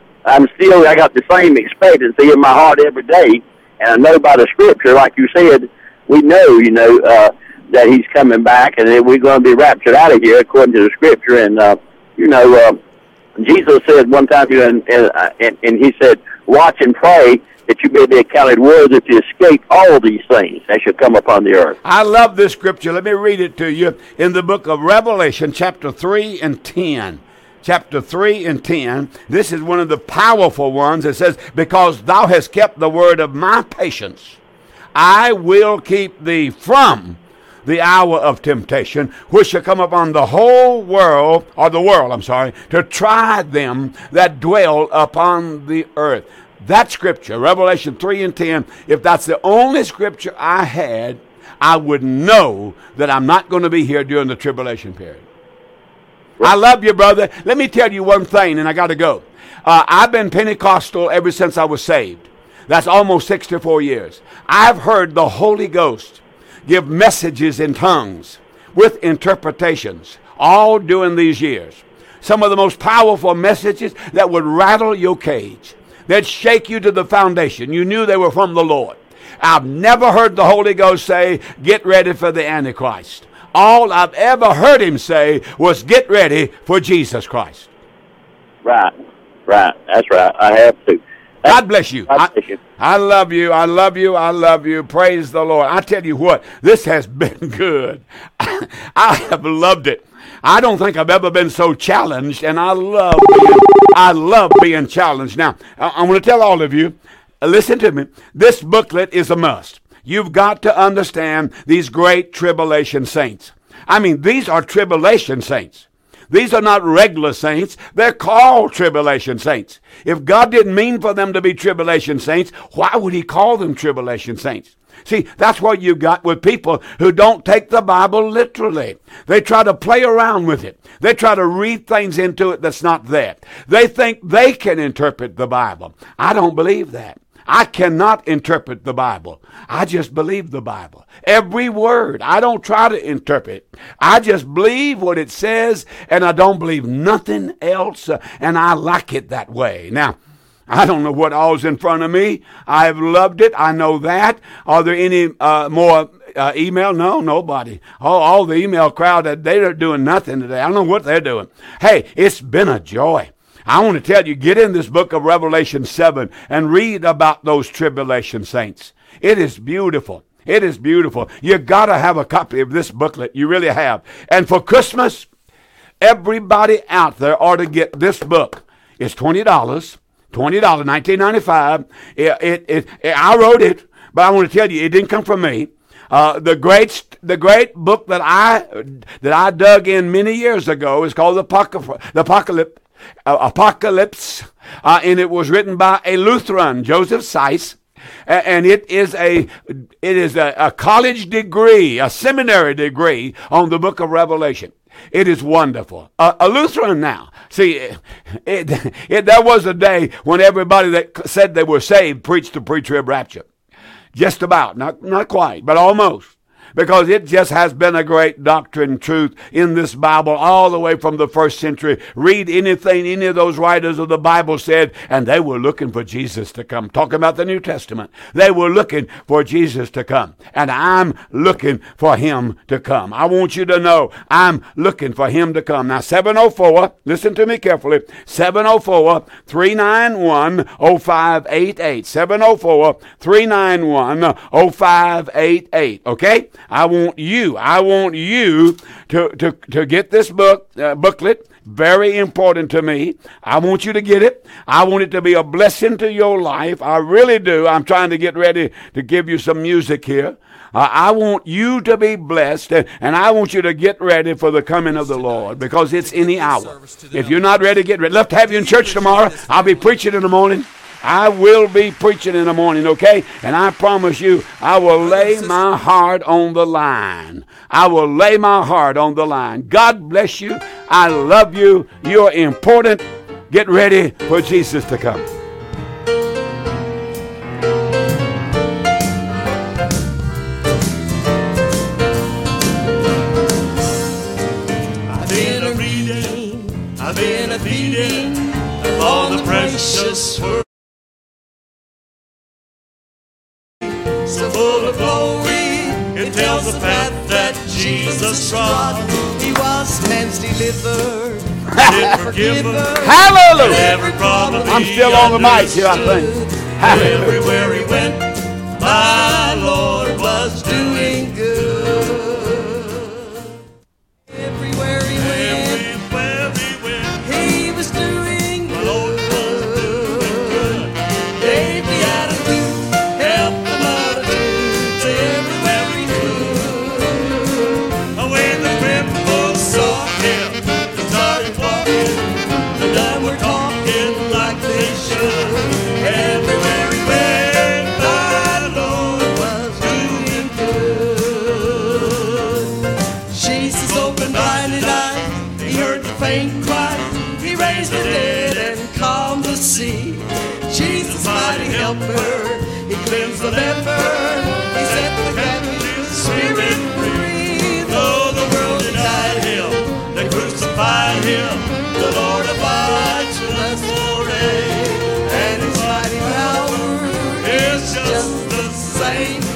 got the same expectancy in my heart every day, and I know by the Scripture, like you said, we know, you know, that He's coming back, and that we're going to be raptured out of here according to the Scripture. And you know, Jesus said one time, and He said, watch and pray that you may be accounted worthy to escape all these things that shall come upon the earth. I love this scripture. Let me read it to you in the book of Revelation, chapter 3 and 10. Chapter 3 and 10. This is one of the powerful ones. It says, because thou hast kept the word of my patience, I will keep thee from the hour of temptation, which shall come upon the whole world, or the world, to try them that dwell upon the earth. That scripture, Revelation 3 and 10, if that's the only scripture I had, I would know that I'm not going to be here during the tribulation period. I love you, brother. Let me tell you one thing, and I got to go. I've been Pentecostal ever since I was saved. That's almost 64 years. I've heard the Holy Ghost give messages in tongues with interpretations all during these years. Some of the most powerful messages that would rattle your cage. They'd shake you to the foundation. You knew they were from the Lord. I've never heard the Holy Ghost say, get ready for the Antichrist. All I've ever heard Him say was, get ready for Jesus Christ. Right. That's right. I have to. God bless you. I love you. I love you. I love you. Praise the Lord. I tell you what, this has been good. I have loved it. I don't think I've ever been so challenged, and I love being challenged. Now, I'm going to tell all of you, listen to me. This booklet is a must. You've got to understand these great tribulation saints. I mean, these are tribulation saints. These are not regular saints. They're called tribulation saints. If God didn't mean for them to be tribulation saints, why would He call them tribulation saints? See, that's what you got with people who don't take the Bible literally. They try to play around with it. They try to read things into it that's not there. They think they can interpret the Bible. I don't believe that. I cannot interpret the Bible. I just believe the Bible. Every word. I don't try to interpret. I just believe what it says, and I don't believe nothing else, and I like it that way. Now, I don't know what all's in front of me. I've loved it. I know that. Are there any more email? No, nobody. All the email crowd, they're doing nothing today. I don't know what they're doing. Hey, it's been a joy. I want to tell you, get in this book of Revelation 7 and read about those tribulation saints. It is beautiful. It is beautiful. You got to have a copy of this booklet. You really have. And for Christmas, everybody out there ought to get this book. It's $20, $19.95. I wrote it, but I want to tell you, it didn't come from me. The great book that I dug in many years ago is called the Apocalypse, and it was written by a Lutheran, Joseph Seiss. And it is a college degree, a seminary degree on the book of Revelation. It is wonderful. A Lutheran now. See, there was a day when everybody that said they were saved preached the pre-trib rapture. Just about, not quite, but almost. Because it just has been a great doctrine, truth in this Bible all the way from the first century. Read anything any of those writers of the Bible said, and they were looking for Jesus to come. Talking about the New Testament. They were looking for Jesus to come. And I'm looking for him to come. I want you to know I'm looking for him to come. Now, 704, listen to me carefully, 704-391-0588. 704-391-0588. Okay? I want you to get this booklet. Very important to me. I want you to get it. I want it to be a blessing to your life. I really do. I'm trying to get ready to give you some music here. I want you to be blessed, and I want you to get ready for the coming of the Lord, because it's any hour. If you're not ready, get ready. Love to have you in church tomorrow. I'll be preaching in the morning. I will be preaching in the morning, okay? And I promise you, I will lay my heart on the line. I will lay my heart on the line. God bless you. I love you. You're important. Get ready for Jesus to come. I've been a feeding of all the precious word. So full of glory, it tells the path that Jesus trod. He was man's deliverer, forgiver. Hallelujah! Every problem I'm still on the mic here, I think. Hallelujah. Everywhere he went, my Lord was doing good. Everywhere he went, he was doing good. My Lord was doing good. Gave the attitude, helped the multitudes everywhere he could. When the cripples saw him, they started walking. The dumb were talking like they should. Everywhere he went, my Lord was doing good. Jesus opened blinded eyes, he heard the faint cry. He raised the dead and calmed the sea. Jesus, mighty helper, he cleansed the leper. He set the captive spirit free. Though the world denied him, they crucified him, the Lord abides with us forever. And his mighty power is just the same